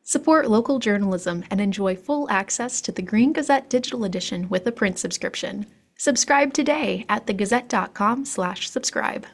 Support local journalism and enjoy full access to the Green Gazette digital edition with a print subscription. Subscribe today at thegazette.com/subscribe.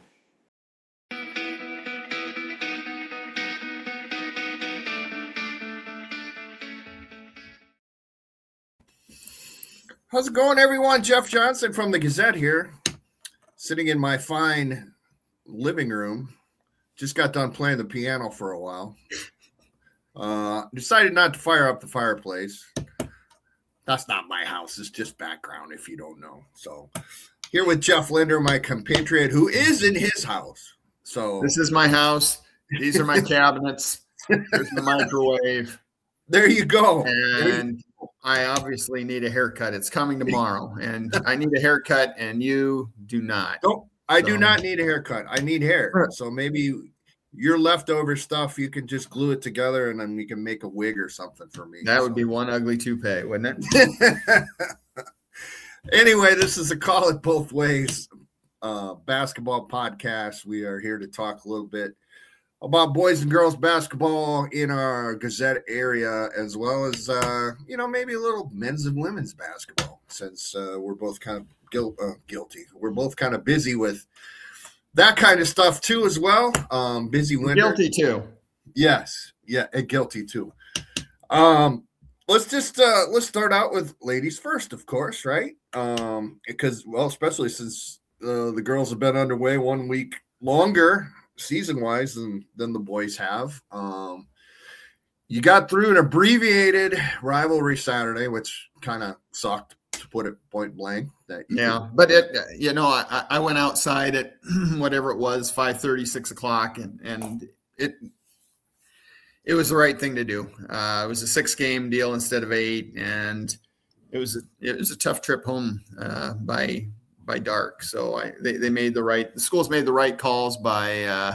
How's it going, everyone? Jeff Johnson from the Gazette here, sitting in my fine living room. Just got done playing the piano for a while. Decided not to fire up the fireplace. That's not my house. It's just background, if you don't know. So here with Jeff Linder, my compatriot, who is in his house. So this is my house. These are my cabinets. There's the microwave. There you go. And I obviously need a haircut. It's coming tomorrow, and I need a haircut, and you do not. No, I do not need a haircut. I need hair. So maybe your leftover stuff, you can just glue it together, and then we can make a wig or something for me. That would be one ugly toupee, wouldn't it? Anyway, this is a Call It Both Ways basketball podcast. We are here to talk a little bit about boys and girls basketball in our Gazette area, as well as, maybe a little men's and women's basketball, since we're both kind of guilty. We're both kind of busy with that kind of stuff too, as well. Busy winter. Guilty too. Yes. Yeah. And guilty too. Let's start out with ladies first, of course. Right. Because, especially since the girls have been underway 1 week longer season-wise than the boys have. You got through an abbreviated rivalry Saturday, which kind of sucked, to put it point blank. But I went outside at whatever it was, 5:30, 6 o'clock, and it was the right thing to do. It was a 6-game deal instead of 8, and it was a tough trip home by dark. So they made the schools made the right calls by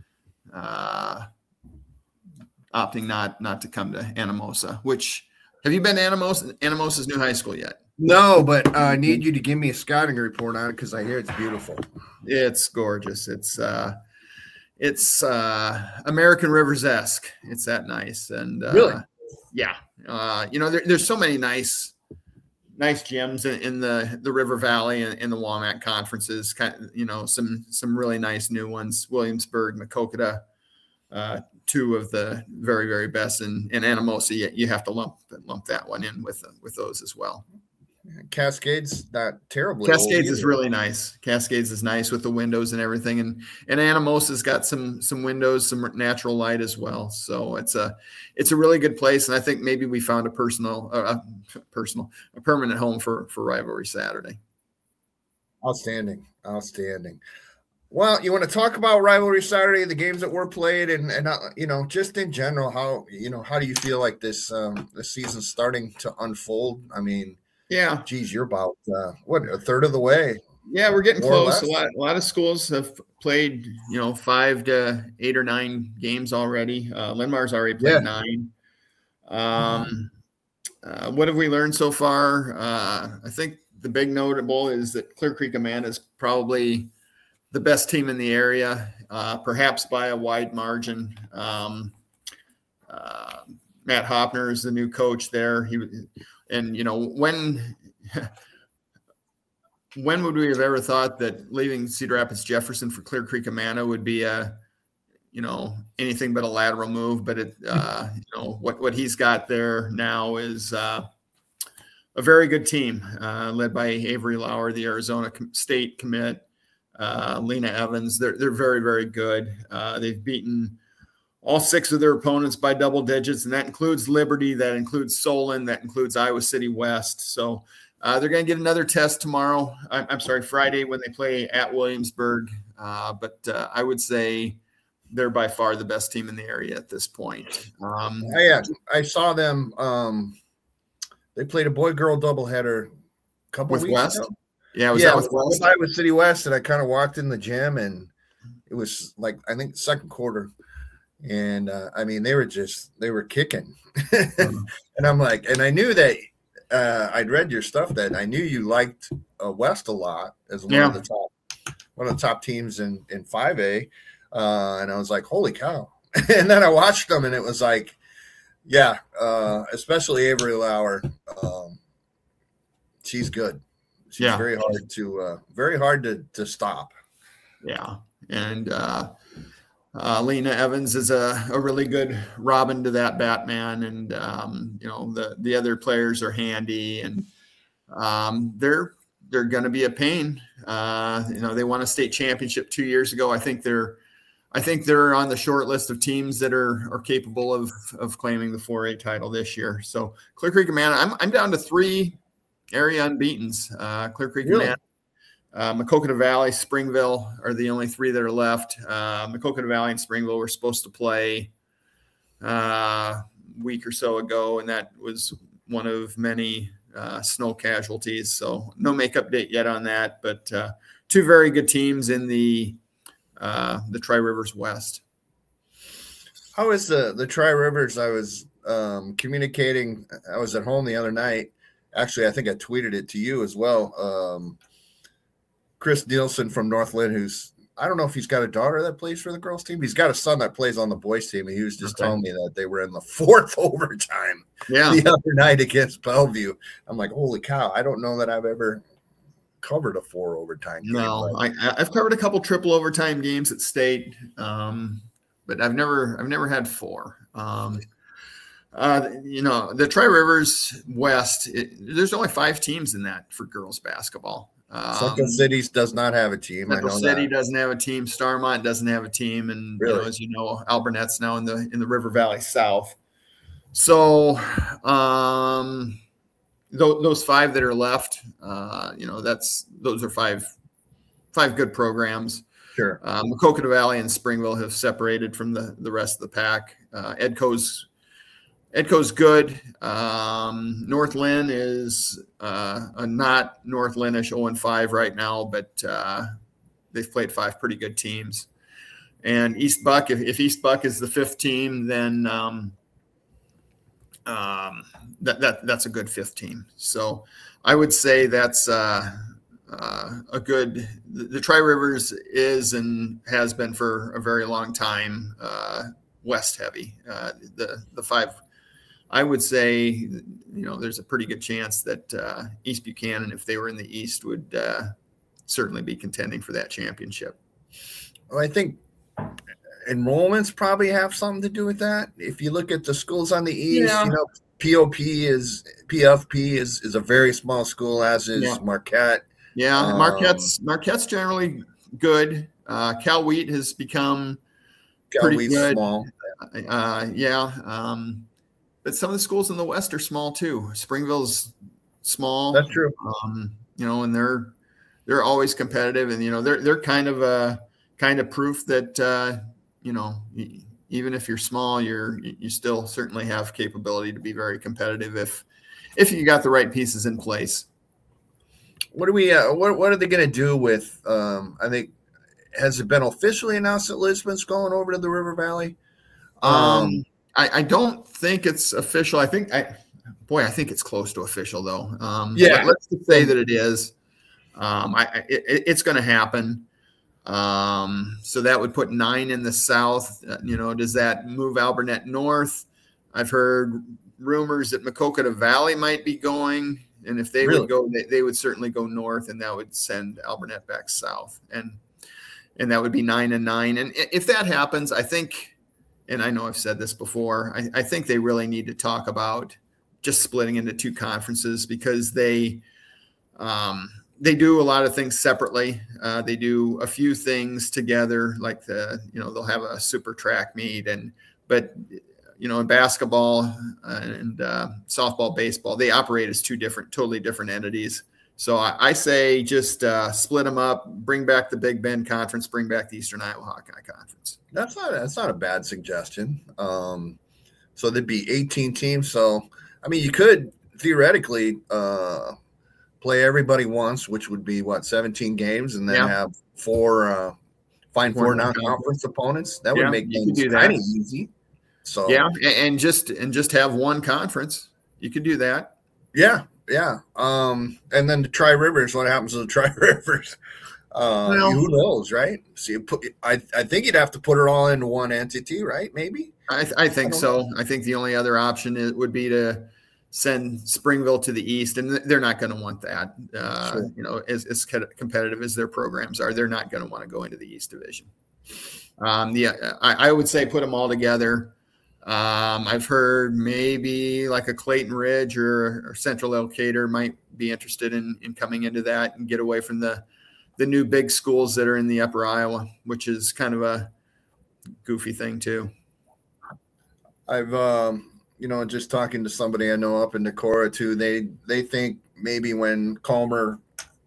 opting not to come to Anamosa. Which, have you been to Anamosa's new high school yet? No, but I need you to give me a scouting report on it, because I hear it's beautiful. It's gorgeous. It's American Rivers-esque. It's that nice. And really, yeah. There's so many nice gyms in the River Valley and in the WAMAC conferences. Some really nice new ones. Williamsburg, Maquoketa, two of the very, very best. And Anamosa, you have to lump that one in with those as well. Cascades, not terribly. Cascades is really nice. Cascades is nice with the windows and everything, and Anamosa's got some windows, some natural light as well. So it's a really good place, and I think maybe we found a permanent home for Rivalry Saturday. Outstanding. Well, you want to talk about Rivalry Saturday, the games that were played, and just in general, how do you feel like this season's starting to unfold? I mean, yeah. Geez, you're about a third of the way. Yeah, we're getting close. A lot of schools have played, 5 to 8 or 9 games already. Linmar's already played 9. What have we learned so far? I think the big notable is that Clear Creek Amana is probably the best team in the area, perhaps by a wide margin. Matt Hopner is the new coach there. When would we have ever thought that leaving Cedar Rapids Jefferson for Clear Creek Amana would be anything but a lateral move? But what he's got there now is a very good team, led by Avery Lauer, the Arizona State commit, Lena Evans. They're very, very good. They've beaten all 6 of their opponents by double digits, and that includes Liberty, that includes Solon, that includes Iowa City West. So they're going to get another test tomorrow. Friday, when they play at Williamsburg. But I would say they're by far the best team in the area at this point. I saw them. They played a boy-girl doubleheader a couple with weeks West. ago. Yeah, was that with West? Iowa City West, and I kind of walked in the gym, and it was like, I think, second quarter. And they were kicking. And I'm like, and I knew that I'd read your stuff, that I knew you liked West a lot as one of the top teams in 5A. And I was like, holy cow. And then I watched them, and it was like, Yeah, especially Avery Lauer. She's good. She's very hard to stop. Yeah, and Lena Evans is a really good Robin to that Batman, and the other players are handy, and they're going to be a pain. They won a state championship 2 years ago. I think they're on the short list of teams that are capable of claiming the 4A title this year. So Clear Creek and Manna, I'm down to 3 area unbeatens. Clear Creek and Manna, Maquoketa Valley, Springville are the only 3 that are left. Maquoketa Valley and Springville were supposed to play a week or so ago, and that was one of many snow casualties. So no makeup date yet on that, but 2 very good teams in the Tri-Rivers West. How is the Tri-Rivers? I was communicating. I was at home the other night. Actually, I think I tweeted it to you as well. Chris Nielsen from Northland, I don't know if he's got a daughter that plays for the girls team. He's got a son that plays on the boys team. And he was just telling me that they were in the 4th overtime the other night against Bellevue. I'm like, holy cow. I don't know that I've ever covered a 4 overtime game. No, I've covered a couple triple overtime games at state, but I've never had 4. The Tri-Rivers West, there's only 5 teams in that for girls basketball. Central Cities does not have a team. Central City doesn't have a team. Starmont doesn't have a team, and really? As you know, Alburnette's now in the River Valley South. So those 5 that are left, those are 5 good programs. Sure. Maquoketa Valley and Springville have separated from the rest of the pack. Edco's good. North Lynn is a not North Lynnish 0-5 right now, but they've played 5 pretty good teams. And East Buck, if East Buck is the 5th team, then that's a good 5th team. So I would say that's a good. The Tri-Rivers is and has been for a very long time West heavy. The 5. I would say, there's a pretty good chance that East Buchanan, if they were in the East, would certainly be contending for that championship. Well, I think enrollments probably have something to do with that. If you look at the schools on the East, PFP is a very small school, as is Marquette. Yeah, Marquette's generally good. Cal Wheat has become pretty good. Small. But some of the schools in the West are small too. Springville's small. That's true. And they're always competitive, and they're kind of proof that even if you're small, you still certainly have capability to be very competitive if you got the right pieces in place. What are they going to do with? I think, has it been officially announced that Lisbon's going over to the River Valley? I don't think it's official. I think it's close to official though. Let's just say that it is. It's going to happen. So that would put 9 in the South. Does that move Alburnett north? I've heard rumors that Maquoketa Valley might be going, and if they would go, they would certainly go north, and that would send Alburnett back south, and that would be 9 and 9. And if that happens, I think. And I know I've said this before, I think they really need to talk about just splitting into 2 conferences, because they do a lot of things separately. They do a few things together, like they'll have a super track meet, but in basketball and softball, baseball, they operate as 2 totally different entities. So I say just split them up, bring back the Big Bend Conference, bring back the Eastern Iowa Hawkeye Conference. That's not a bad suggestion. So there'd be 18 teams. So, you could theoretically play everybody once, which would be 17 games, and then have 4 non-conference opponents. That would make things kind of easy. So and just have 1 conference. You could do that. Yeah. And then the Tri-Rivers. What happens to the Tri-Rivers? Who knows, right? So I think you'd have to put it all into one entity, right? Maybe. I think so. I think the only other option would be to send Springville to the east, and they're not going to want that. Sure. You know, as competitive as their programs are, they're not going to want to go into the East Division. I would say put them all together. I've heard maybe like a Clayton Ridge or Central Elkader might be interested in coming into that and get away from the new big schools that are in the Upper Iowa, which is kind of a goofy thing too. I've just talking to somebody I know up in Decorah too. They think maybe when Calmer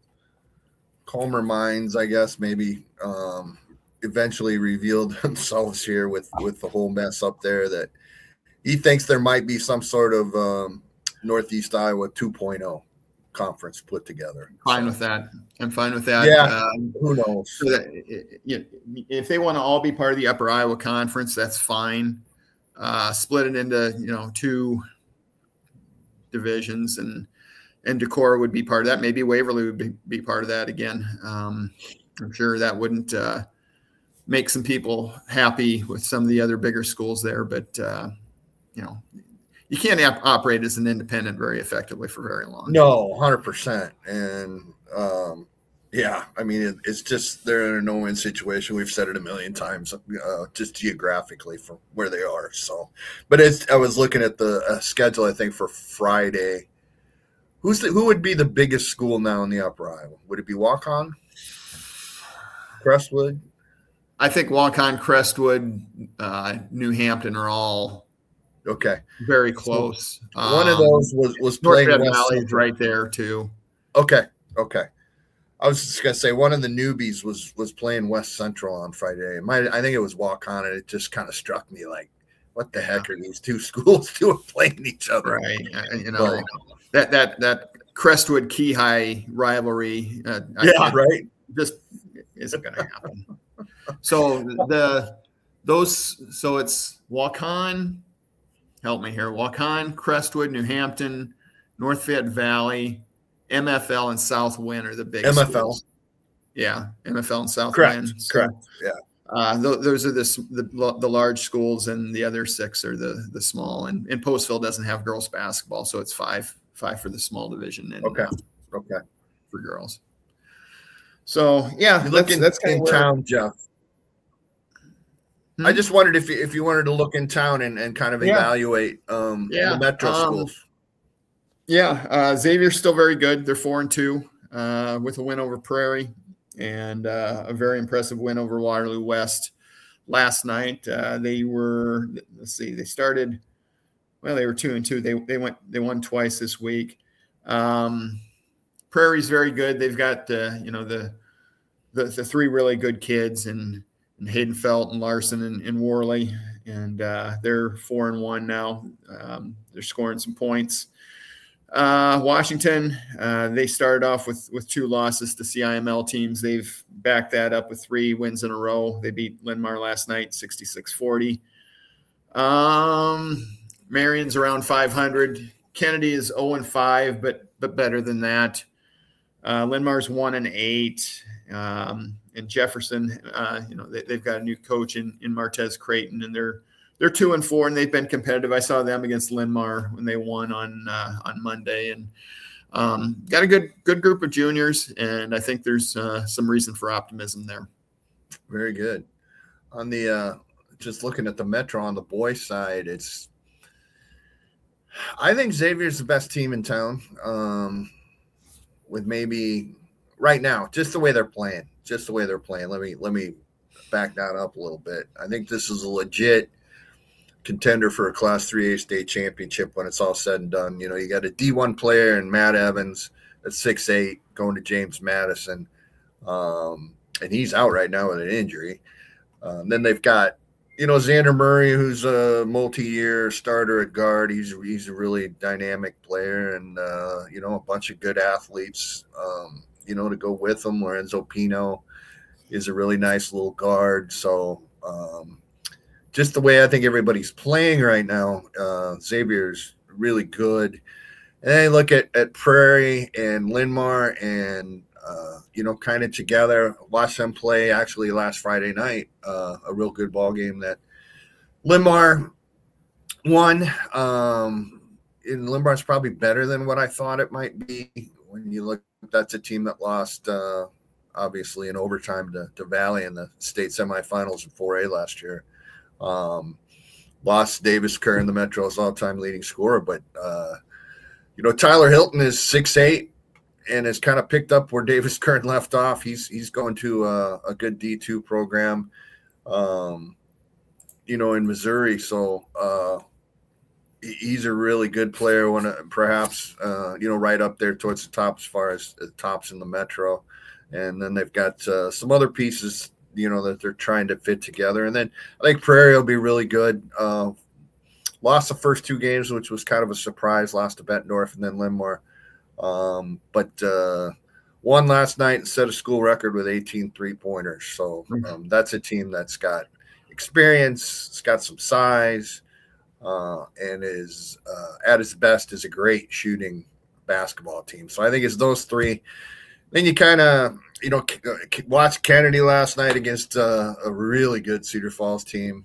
Mines, I guess, maybe eventually revealed themselves here with the whole mess up there, that he thinks there might be some sort of Northeast Iowa 2.0 conference put together. Fine with that. I'm fine with that. Yeah. Who knows? So that, if they want to all be part of the Upper Iowa Conference, that's fine. Split it into, 2 divisions, and Decorah would be part of that. Maybe Waverly would be part of that again. I'm sure that wouldn't make some people happy with some of the other bigger schools there, but you can't operate as an independent very effectively for very long. No, 100%. And I mean, it's just they're in a no-win situation. We've said it a million times, just geographically from where they are. So, but I was looking at the schedule, I think, for Friday. Who would be the biggest school now in the Upper Iowa? Would it be Waukon? Crestwood? I think Waukon, Crestwood, New Hampton are all very close. So one of those was playing North Valley's right there too. Okay. I was just gonna say one of the newbies was playing West Central on Friday. I think it was Waukon, and it just kind of struck me like, what the heck are these two schools doing playing each other? Right. That Crestwood Key High rivalry. Right. Just isn't going to happen. So it's Waukon. Help me here. Waukon, Crestwood, New Hampton, North Fayette Valley, MFL, and South Wynn are the big MFL. Schools. Yeah, MFL and South Correct. Wynn. Correct. Yeah. Those are the large schools, and the other 6 are the small. And Postville doesn't have girls basketball, so it's 5 for the small division. And, okay. For girls. So yeah, that's kind in town, Jeff. I just wondered if you wanted to look in town and kind of evaluate the metro schools. Xavier's still very good. They're 4-2 with a win over Prairie and a very impressive win over Waterloo West last night. They were, they started, they were 2-2. They won twice this week. Prairie's very good. They've got the 3 really good kids and Hayden Felt and Larson and Worley, and they're 4-1 now. They're scoring some points. Washington, they started off with 2 losses to CIML teams. They've backed that up with 3 wins in a row. They beat Linn-Mar last night, 66-40. Marion's around 500. Kennedy is 0-5, but better than that. Linn-Mar's 1-8. And Jefferson, they've got a new coach in Martez Creighton, and they're 2-4, and they've been competitive. I saw them against Linn-Mar when they won on Monday, and got a good group of juniors, and I think there's some reason for optimism there. Very good. On the just looking at the Metro on the boys' side, I think Xavier's the best team in town. With maybe right now, just the way they're playing. Let me back that up a little bit. I think this is a legit contender for a Class 3A state championship when it's all said and done. You got a D1 player in Matt Evans at 6'8", going to James Madison, and he's out right now with an injury. Then they've got Xander Murray, who's a multi-year starter at guard. He's a really dynamic player, and a bunch of good athletes. To go with them. Lorenzo Pino is a really nice little guard. So just the way I think everybody's playing right now, Xavier's really good. And then I look at Prairie and Linn-Mar and, kind of together, watch them play actually last Friday night, a real good ball game that Limar won. And Limar's probably better than what I thought it might be. When you look, that's a team that lost, obviously, in overtime to Valley in the state semifinals in 4A last year. Lost Davis Kerr in the Metro's all-time leading scorer, but Tyler Hilton is 6'8" and has kind of picked up where Davis Kerr left off. He's going to a good D2 program, in Missouri. So he's a really good player. Perhaps right up there towards the top as far as the tops in the Metro. And then they've got some other pieces that they're trying to fit together. And then I think Prairie will be really good. Lost the first 2 games, which was kind of a surprise. Lost to Bettendorf and then Limar. But won last night and set a school record with 18 3-pointers. So that's a team that's got experience, it's got some size, and is at its best is a great shooting basketball team. So I think it's those 3. Then you kind of, watched Kennedy last night against a really good Cedar Falls team.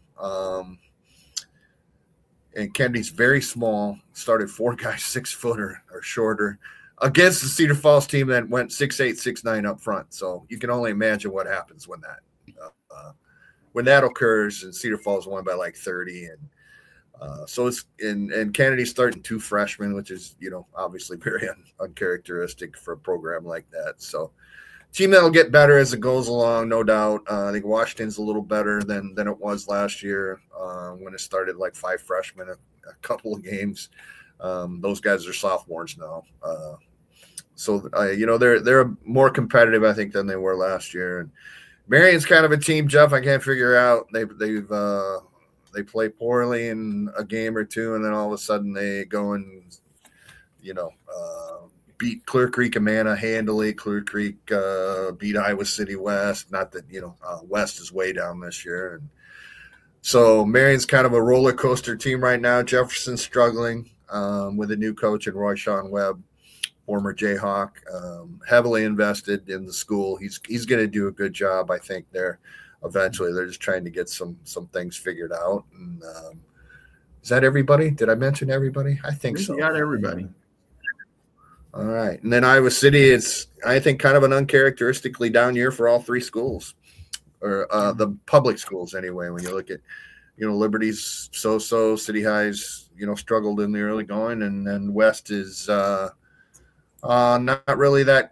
And Kennedy's very small, started 4 guys 6-footer or shorter against the Cedar Falls team that went 6'8", 6'9" up front. So you can only imagine what happens when that occurs. And Cedar Falls won by like 30. And so it's and Kennedy's starting 2 freshmen, which is, obviously very uncharacteristic for a program like that. So team that'll get better as it goes along, no doubt. I think Washington's a little better than it was last year when it started like 5 freshmen a couple of games. Those guys are sophomores now. So they're more competitive, I think, than they were last year. And Marion's kind of a team, Jeff, I can't figure out. They play poorly in a game or 2, and then all of a sudden they go and, beat Clear Creek Amana handily. Clear Creek beat Iowa City West. Not that, West is way down this year. And so Marion's kind of a roller coaster team right now. Jefferson's struggling with a new coach in Roy Sean Webb, former Jayhawk, heavily invested in the school. He's going to do a good job, I think, there. Eventually, they're just trying to get some things figured out. And is that everybody? Did I mention everybody? I think so. You got everybody. All right. And then Iowa City is, I think, kind of an uncharacteristically down year for all 3 schools, or the public schools anyway. When you look at, Liberty's so-so, City High's, struggled in the early going, and then West is not really that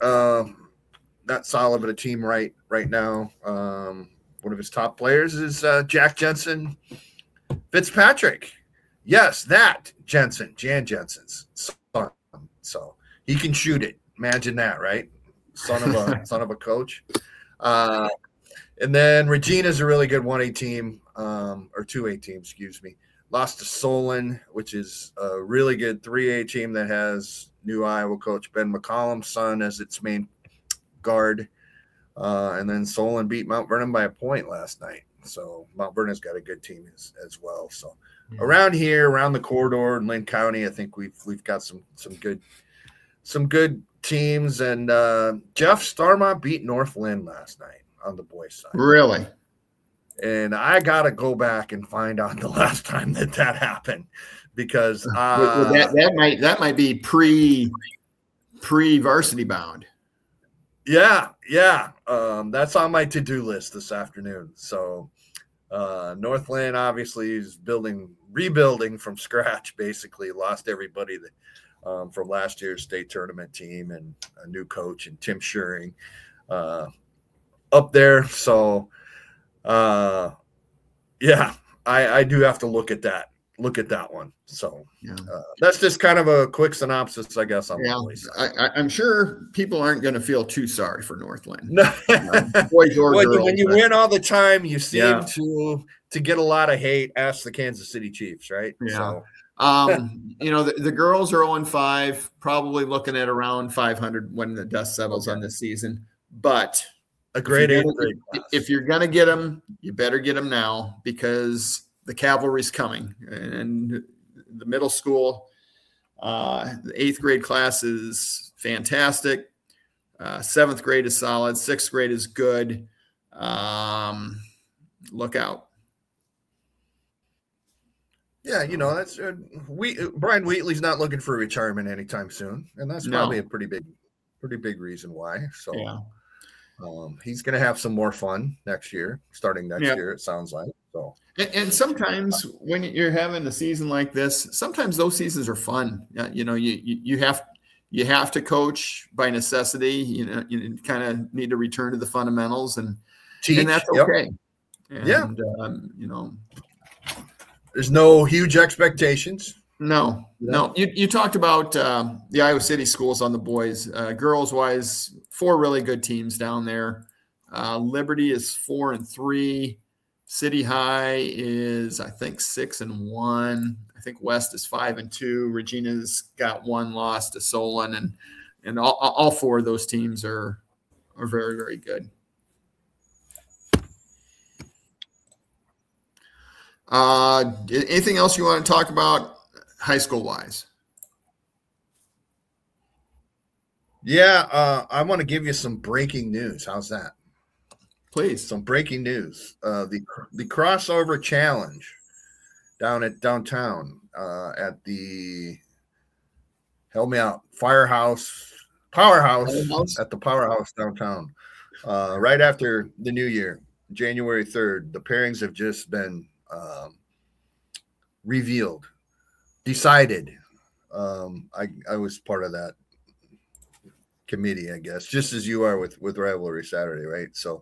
solid of a team right now. One of his top players is Jack Jensen Fitzpatrick. Yes, that Jan Jensen's son. So he can shoot it. Imagine that, right? Son of a coach. And then Regina's a really good 1A team, or 2A team, excuse me. Lost to Solon, which is a really good 3A team that has new Iowa coach Ben McCollum's son as its main guard. And then Solon beat Mount Vernon by a point last night. So Mount Vernon's got a good team as well. So around here, around the corridor in Lynn County, I think we've got some good teams. And Jeff, Starmont beat North Lynn last night on the boys' side. Really? And I got to go back and find out the last time that happened, because that might be pre-varsity bound. Yeah. That's on my to-do list this afternoon. So North Lynn obviously is rebuilding from scratch, basically. Lost everybody from last year's state tournament team, and a new coach and Tim Schuring up there. So I do have to look at that one. So that's just kind of a quick synopsis, I guess. I'm sure people aren't going to feel too sorry for North Lynn. No. Boys or girls, when you win all the time, you seem to get a lot of hate. Ask the Kansas City Chiefs, right? Yeah. So. The girls are 0-5, probably looking at around 500 when the dust settles on this season. But if you're going to get them, you better get them now, because the cavalry's coming. And the middle school, the 8th grade class is fantastic. 7th grade is solid. 6th grade is good. Look out. Yeah, that's Brian Wheatley's not looking for retirement anytime soon, and that's probably a pretty big reason why. So yeah. He's going to have some more fun starting next year. It sounds like so. And sometimes when you're having a season like this, sometimes those seasons are fun. You have to coach by necessity. You kind of need to return to the fundamentals, and that's okay. Yep. And, there's no huge expectations. No. You talked about the Iowa City schools on the boys. Girls wise, 4 really good teams down there. Liberty is 4-3. City High is, I think, 6-1. I think West is 5-2. Regina's got 1 loss to Solon, and all 4 of those teams are very, very good. Anything else you want to talk about high school wise? Yeah, I want to give you some breaking news. How's that? Please. Some breaking news. The crossover challenge down at downtown at the help me out powerhouse at the Powerhouse downtown. Right after the new year, January 3rd, the pairings have just been decided. I was part of that committee, I guess, just as you are with Rivalry Saturday, right? So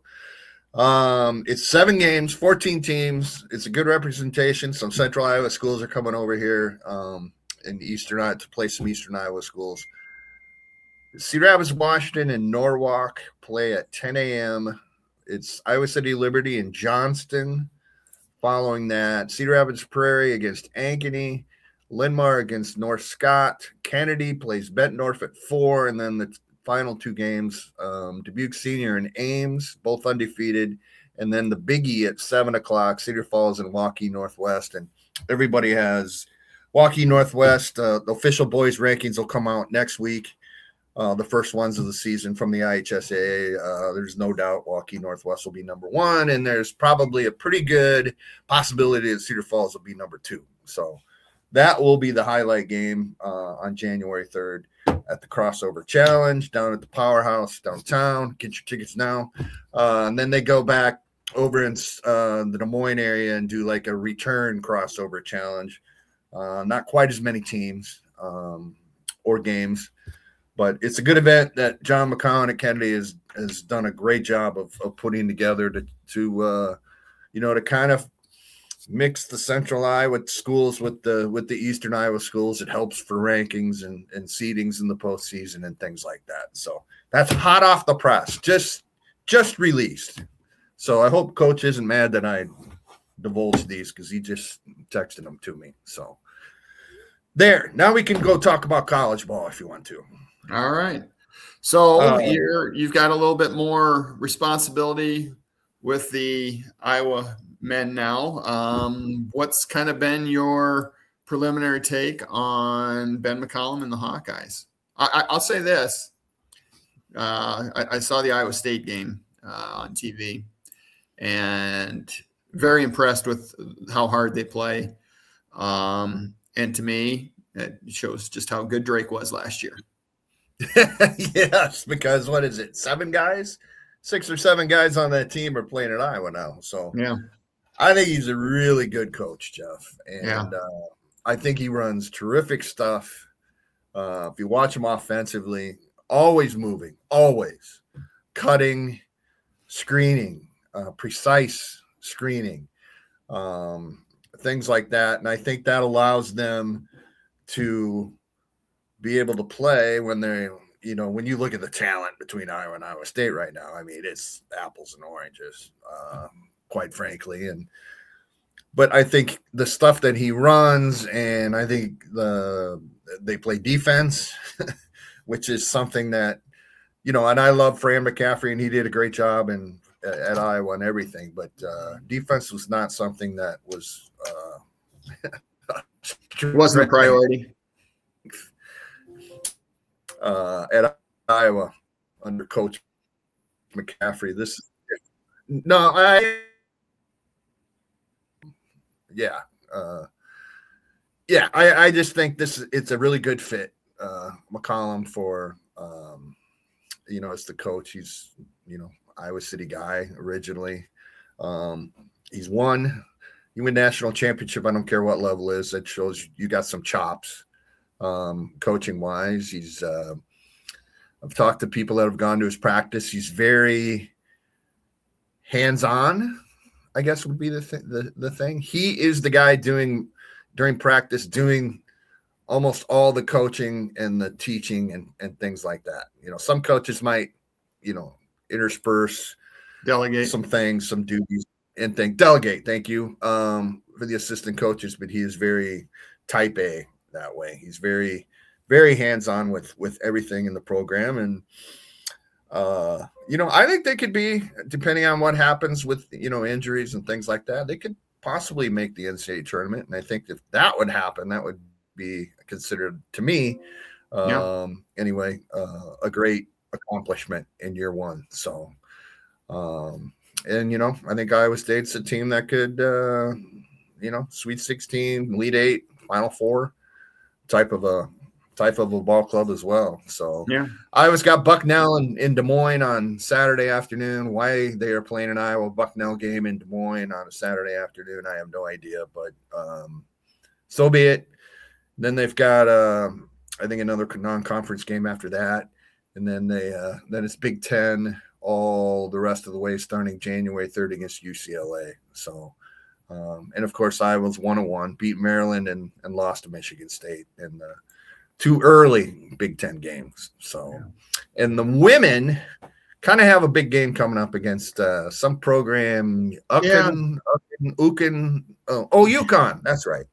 it's 7 games, 14 teams. It's a good representation. Some Central Iowa schools are coming over here in Eastern Iowa to play some Eastern Iowa schools. Cedar Rapids, Washington, and Norwalk play at 10 a.m. It's Iowa City Liberty and Johnston. Following that, Cedar Rapids Prairie against Ankeny, Linmar against North Scott. Kennedy plays Bettendorf at 4, and then the final 2 games, Dubuque Senior and Ames, both undefeated, and then the biggie at 7 o'clock, Cedar Falls and Waukee Northwest. And everybody has Waukee Northwest. The official boys rankings will come out next week. The first ones of the season from the IHSAA. There's no doubt Waukee Northwest will be number 1, and there's probably a pretty good possibility that Cedar Falls will be number 2. So that will be the highlight game on January 3rd at the Crossover Challenge down at the Powerhouse downtown. Get your tickets now. And then they go back over in the Des Moines area and do like a return Crossover Challenge. Not quite as many teams or games. But it's a good event that John McCown at Kennedy has done a great job of putting together to kind of mix the Central Iowa schools with the Eastern Iowa schools. It helps for rankings and seedings in the postseason and things like that. So that's hot off the press, just released. So I hope Coach isn't mad that I divulged these because he just texted them to me. So there. Now we can go talk about college ball if you want to. All right. So you've got a little bit more responsibility with the Iowa men now. What's kind of been your preliminary take on Ben McCollum and the Hawkeyes? I'll say this. I saw the Iowa State game on TV and very impressed with how hard they play. And to me, it shows just how good Drake was last year. Yes, because what is it? 7 guys, 6 or 7 guys on that team are playing at Iowa now. So yeah, I think he's a really good coach, Jeff. And I think he runs terrific stuff. If you watch him offensively, always moving, always cutting, screening, precise screening, things like that. And I think that allows them to be able to play when they, when you look at the talent between Iowa and Iowa State right now. I mean, it's apples and oranges, quite frankly. But I think the stuff that he runs, and I think they play defense, which is something that, and I love Fran McCaffrey, and he did a great job at Iowa and everything. But defense was not something that was wasn't a priority. At Iowa under Coach McCaffrey. Yeah, I just think it's a really good fit. McCollum for as the coach. He's Iowa City guy originally. He's won. You win national championship. I don't care what level it is. That shows you got some chops, coaching wise. I've talked to people that have gone to his practice. He's very hands-on, I guess would be the thing. He is the guy during practice, doing almost all the coaching and the teaching and things like that. Some coaches might, intersperse, delegate some things, some duties and delegate. Thank you for the assistant coaches, but he is very type A that way. He's very, very hands-on with everything in the program. And, I think they could be, depending on what happens with, injuries and things like that, they could possibly make the NCAA tournament. And I think if that would happen, that would be considered, to me, anyway, a great accomplishment in year one. So, I think Iowa State's a team that could, Sweet 16, Elite 8, Final Four type of a ball club as well. So Iowa's got Bucknell in Des Moines on Saturday afternoon. Why they are playing an Iowa Bucknell game in Des Moines on a Saturday afternoon, I have no idea, but so be it. Then they've got I think another non-conference game after that, and then then it's Big Ten all the rest of the way starting January 3rd against UCLA. So and of course Iowa's 1-1, beat Maryland and lost to Michigan State in the two early Big Ten games. So and the women kind of have a big game coming up against some program, UConn. That's right.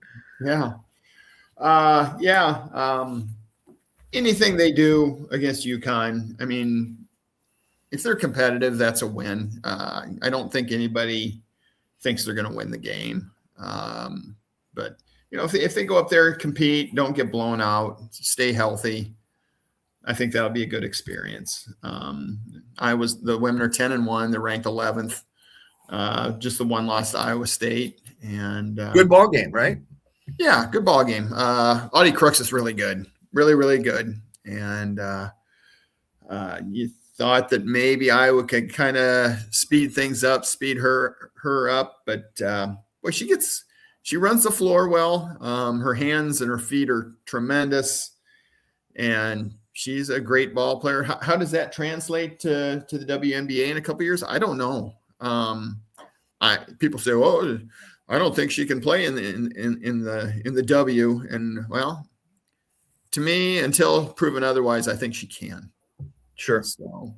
Anything they do against UConn, I mean, if they're competitive, that's a win. I don't think anybody thinks they're going to win the game. But, if they go up there, compete, don't get blown out, stay healthy, I think that'll be a good experience. The women are 10-1. They're ranked 11th. Just the one loss to Iowa State. And good ball game, right? Yeah, good ball game. Audie Crooks is really good, really, really good. And you thought that maybe Iowa could kind of speed things up, speed her up, but boy, she runs the floor well. Her hands and her feet are tremendous, and she's a great ball player. How does that translate to the WNBA in a couple of years? I don't know. People say, "Oh, I don't think she can play in the W." And well, to me, until proven otherwise, I think she can. Sure. So,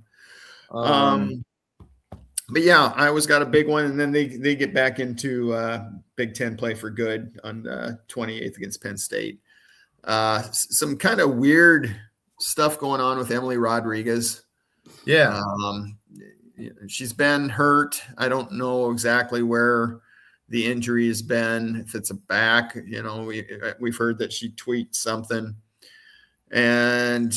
but yeah, Iowa's got a big one, and then they get back into Big Ten play for good on the 28th against Penn State. Some kind of weird stuff going on with Emily Rodriguez. Yeah. She's been hurt. I don't know exactly where the injury has been. If it's a back, we've heard that she tweaked something. And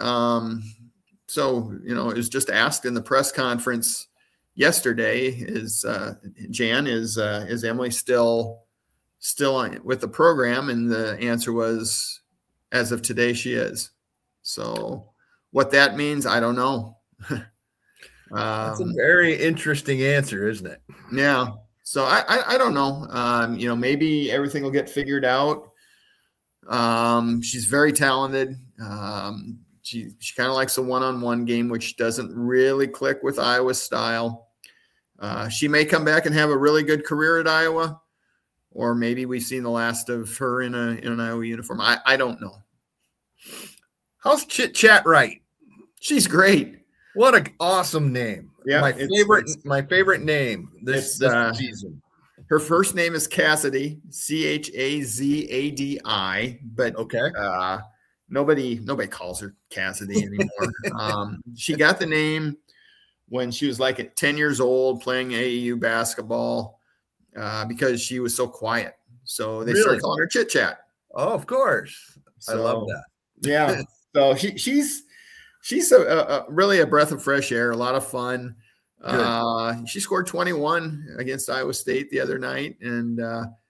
so, it was just asked in the press conference yesterday, is Emily still with the program? And the answer was, as of today, she is. So what that means, I don't know. That's a very interesting answer, isn't it? Yeah. So I don't know. Maybe everything will get figured out. She's very talented. She kind of likes a one-on-one game, which doesn't really click with Iowa's style. She may come back and have a really good career at Iowa, or maybe we've seen the last of her in an Iowa uniform. I don't know. How's Chit Chat Right? She's great. What an awesome name. Yeah, my favorite name this season. Her first name is Cassidy, Chazadi, but okay. Nobody calls her Cassidy anymore. She got the name when she was like 10 years old playing AAU basketball because she was so quiet. So they started calling her Chit Chat. Oh, of course. I love that. Yeah. So she's really a breath of fresh air, a lot of fun. She scored 21 against Iowa State the other night, and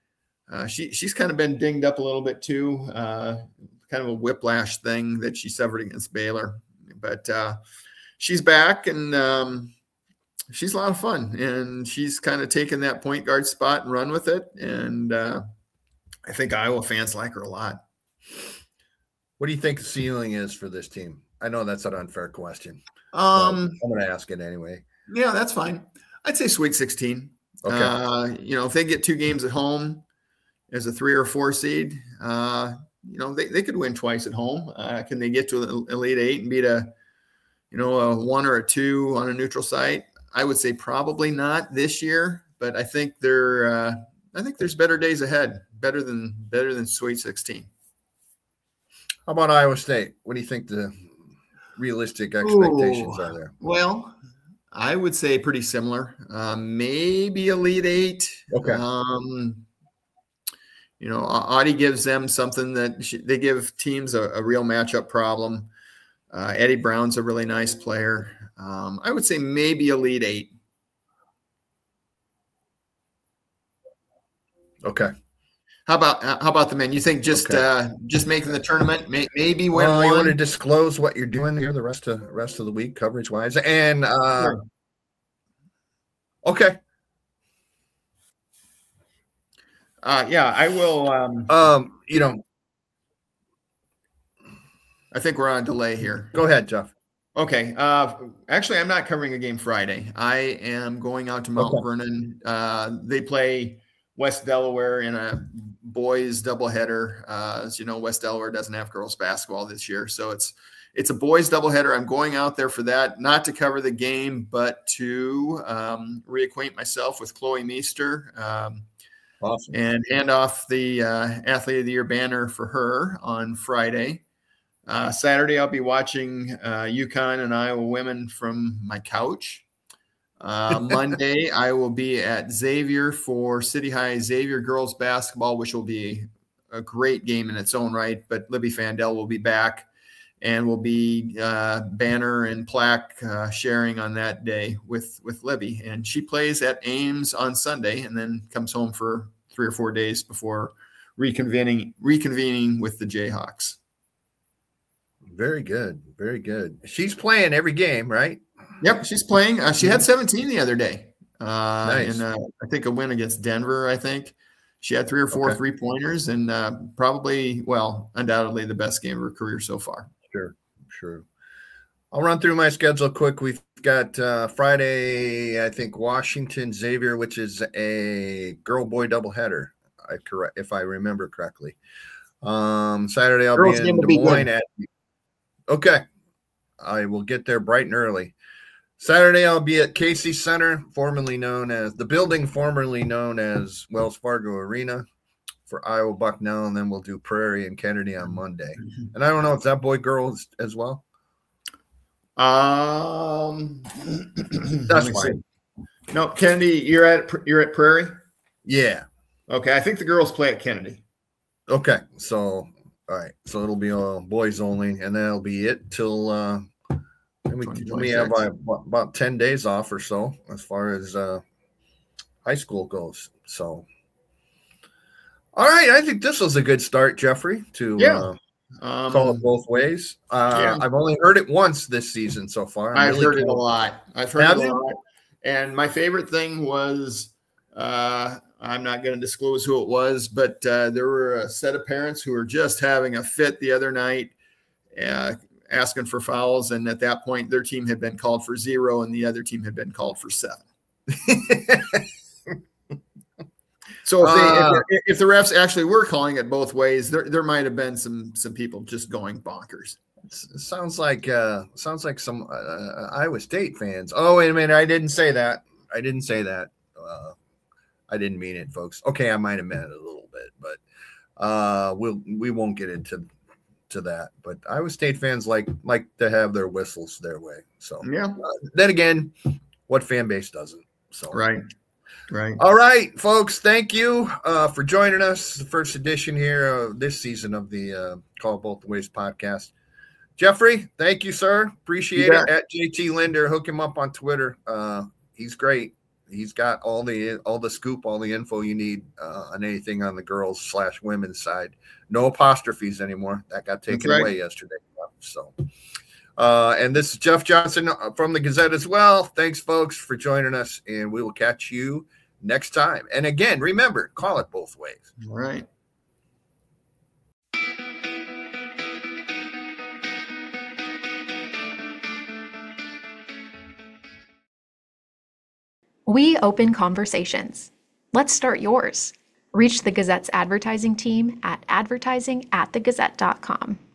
She's kind of been dinged up a little bit too, kind of a whiplash thing that she suffered against Baylor. But she's back, and she's a lot of fun. And she's kind of taken that point guard spot and run with it. And I think Iowa fans like her a lot. What do you think the ceiling is for this team? I know that's an unfair question. I'm going to ask it anyway. Yeah, that's fine. I'd say Sweet 16. Okay. If they get 2 games at home as a 3 or 4 seed, they could win twice at home. Can they get to the Elite 8 and beat a 1 or a 2 on a neutral site? I would say probably not this year, but I think there's better days ahead, better than Sweet 16. How about Iowa State? What do you think the realistic expectations are there? Well, I would say pretty similar. Maybe Elite 8. Okay. Audie gives them something that they give teams a real matchup problem. Eddie Brown's a really nice player. I would say maybe Elite 8. Okay. How about the men? You think just making the tournament, maybe win one? You want to disclose what you're doing here the rest of the week, coverage wise, and sure. Okay. Yeah, I will. I think we're on a delay here. Go ahead, Jeff. Okay. Actually, I'm not covering a game Friday. I am going out to Mount Vernon. They play West Delaware in a boys doubleheader. As you know, West Delaware doesn't have girls basketball this year, so it's a boys doubleheader. I'm going out there for that, not to cover the game, but to reacquaint myself with Chloe Meester. Awesome. And hand off the Athlete of the Year banner for her on Friday. Saturday, I'll be watching UConn and Iowa women from my couch. Monday, I will be at Xavier for City High Xavier girls basketball, which will be a great game in its own right. But Libby Fandel will be back, and will be banner and plaque sharing on that day with Libby. And she plays at Ames on Sunday, and then comes home for 3 or 4 days before reconvening with the Jayhawks. Very good. Very good. She's playing every game, right? Yep, she's playing. She had 17 the other day. Nice. And I think a win against Denver, I think. She had 3 or 4 3-pointers, and undoubtedly the best game of her career so far. Sure. I'll run through my schedule quick. We've got Friday, I think, Washington Xavier, which is a girl-boy doubleheader, if I remember correctly. Saturday, I'll be in Des Moines Okay. I will get there bright and early. Saturday, I'll be at Casey Center, formerly known as Wells Fargo Arena for Iowa Bucknell, and then we'll do Prairie and Kennedy on Monday. And I don't know if that boy girl as well. That's fine. No, Kennedy, you're at Prairie? Yeah. Okay, I think the girls play at Kennedy. Okay, so all right, so it'll be boys only, and that'll be it till we have about 10 days off or so as far as high school goes. So, all right, I think this was a good start, Jeffrey, to call it both ways. I've only heard it once this season so far. I've heard it a lot. And my favorite thing was I'm not going to disclose who it was, but there were a set of parents who were just having a fit the other night, asking for fouls. And at that point, their team had been called for 0 and the other team had been called for 7. So if the refs actually were calling it both ways, there might have been some people just going bonkers. It sounds like some Iowa State fans. Oh, wait a minute. I didn't say that. I didn't mean it, folks. Okay, I might have meant it a little bit, but we won't get into that. But Iowa State fans like to have their whistles their way. So then again, what fan base doesn't? So right. All right, folks. Thank you for joining us. The first edition here of this season of the Call Both Ways podcast. Jeffrey, thank you, sir. Appreciate it. At JT Linder, hook him up on Twitter. He's great. He's got all the scoop, all the info you need on anything on the girls/women's side. No apostrophes anymore. That got taken away yesterday. So, and this is Jeff Johnson from the Gazette as well. Thanks, folks, for joining us, and we will catch you next time. And again, remember, call it both ways. All right. We open conversations. Let's start yours. Reach the Gazette's advertising team at advertising@thegazette.com.